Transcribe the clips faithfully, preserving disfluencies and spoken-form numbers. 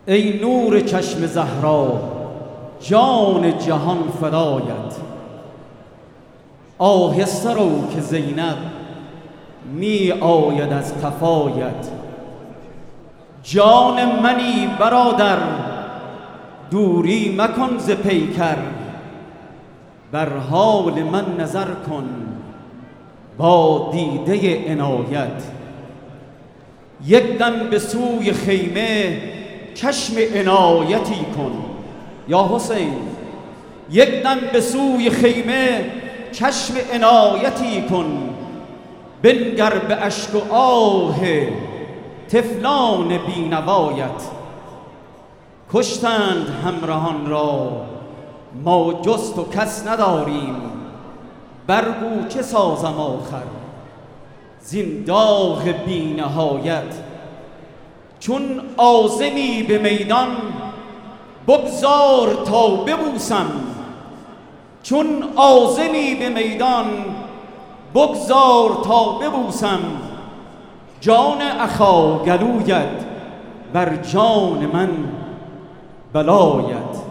ای نور چشم زهرا جان جهان فدایت، آهسته رو که زینب می آید از قفایت. جان منی برادر دوری مکن ز پیکر، بر حال من نظر کن با دیده عنایت. یک دم به سوی خیمه چشم عنایتی کن یا حسین، یک دم به سوی خیمه چشم عنایتی کن. بنگر به اشک و آه طفلان بینوایت. کشتند همراهان را ما جست و کس نداریم، برگو چه سازم آخر زین داغ بی نهایت. چون عازمی به میدان بگذار تا ببوسم، چون عازمی به میدان بگذار تا ببوسم. جان اخا گلویت بر جان من بلایت.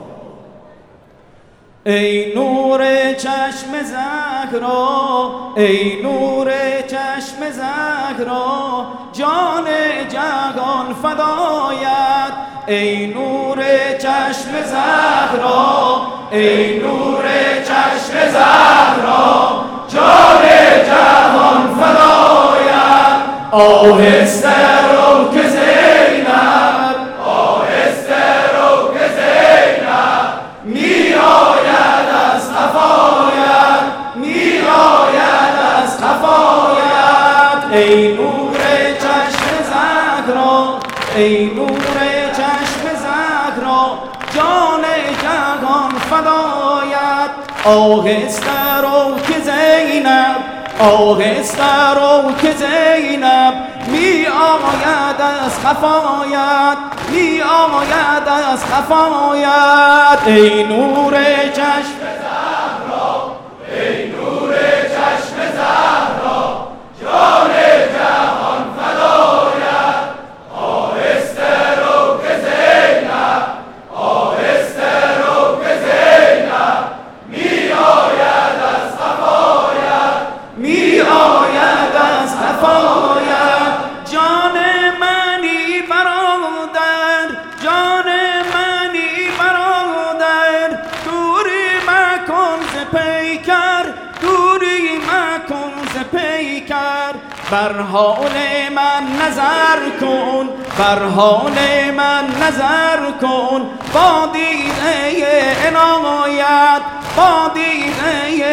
ای نور چشم زهرا، ای نور چشم زهرا جان جهان فدایت. ای نور چشم زهرا، ای نور چشم زهرا جان جهان فدایت. آهسته رو که زینب، آهسته رو که زینب می آید از خفایت، می آید از خفایت. ای نور چشم زهرا، ای نور چشم زهرا جان جهان فدایت. آهسته رو که زینب، آهسته رو که زینب می آید از خفایت، می آید از خفایت. ای نور چشم زهرا، ای نور چشم زهرا جان جهان فدایت. آهسته رو که زینب، آهسته رو که زینب می آید از خفایت، می آید از خفایت. جان منی برادر، جان منی برادر دوری مکن ز پیکر، دوری مکن ز پیکر. بر حال من نظر کن، بر حال من نظر کن با دیده عنایت، با دیده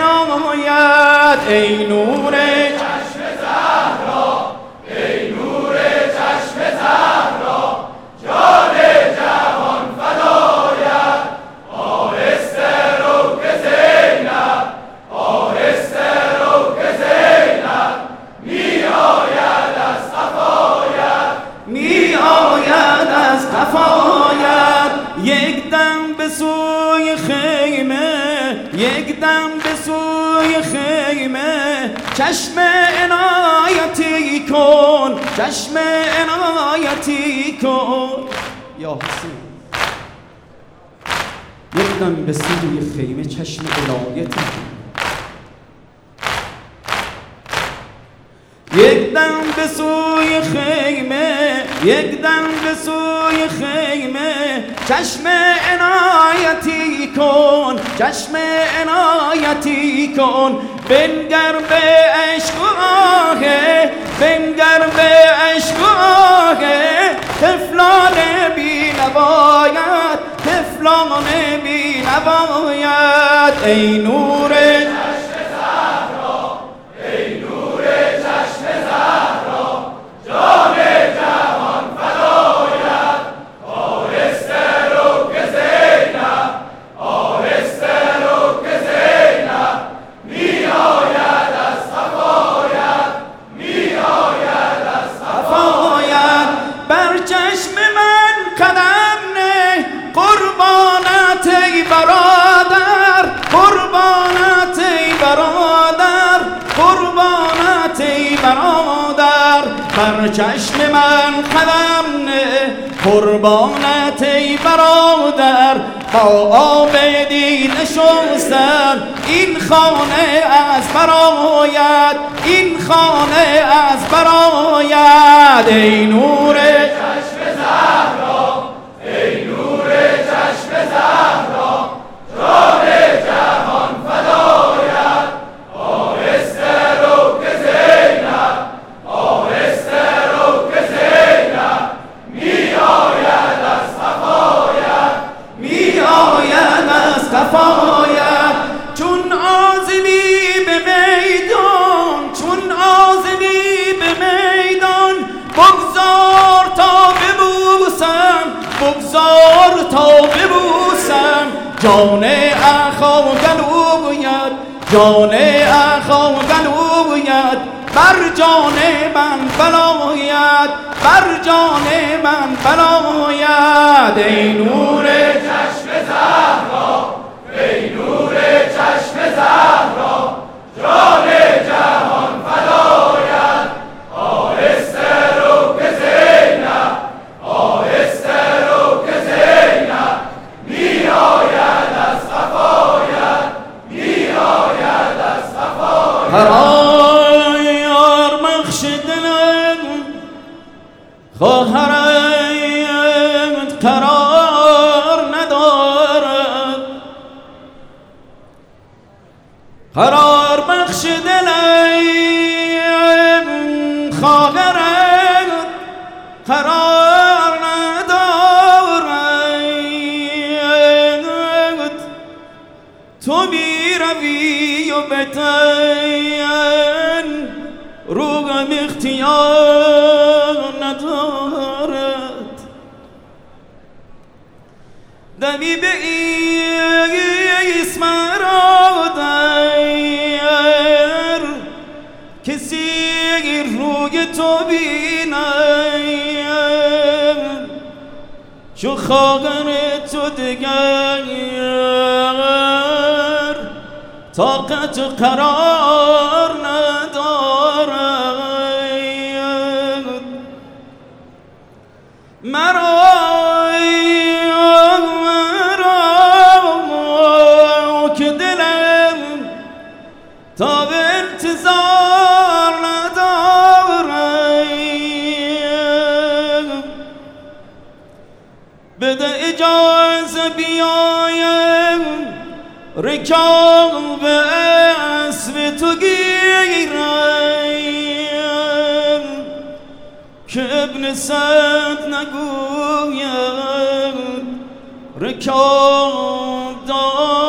عنایت. ای نور چشم زهرا، ای نور چشم زهرا جان جهان فدایت. آهسته رو که زینب، آهسته رو که زینب می آید از خفایت، می آید از خفایت. یک دم به سوی خیمه، یک دم به سوی خیمه چشم عنایتی کن، چشم عنایتی کن یا حسین. یک دم به سوی خیمه چشم عنایتی کن، یک دم به سوی خیمه، یک دم به سوی خیمه چشم عنایتی کن، چشم عنایتی کن. بنگر به عشق و آه، بنگر به عشق و آه طفلان بی نوایت، طفلان بی نوایت. ای نور چشم زهرا، ای نور چشم زهرا جان جهان فدایت. آهسته رو که زینب، آهسته رو که زینب می آید از خفایت، می آید از خفایت. بر چشم من قدم نه قربانت ای برادر، قربانت ای برادر، قربانت ای برادر. بر چشم من قدم نه قربانت ای برادر با آب دین شستم. این خانه از برایت، این خانه از برایت. ای نور چشم زهرا، ای نور چشم زهرا، جان جهان فدایت. آهسته رو که زینب، آهسته رو که زینب می آید از قفایت، می آید از قفایت. چون عازمی به میدان، چون عازمی به میدان، بگذار تا ببوسم، بگذار تا ببوسم. جان اخا گلویت، جان اخا گلویت، بر جان من بلایت، بر جان من بلایت. ای نور چشم زهرا، ای نور چشم زهرا، جان جهان فدایت. آهسته رو که زینب، آهسته رو که زینب می آید از قفایت، می آید از قفایت. هر یار بخش دلم خواهرت قرار ندارد، قرار بخش دلم خواهرت قرار ندارد. تو بی روی و بتن روغم اختیار ندارد. دمی به اسم را در کسی روی تو بینم، چو خواهر تو دگر طاقت و قرار ندارد. مرا مرا که دلم تا به انتظار ندارم، بده اجازه بیایم رکاب اسب تو گیرم، که ابن سعد نگویم رکاب دار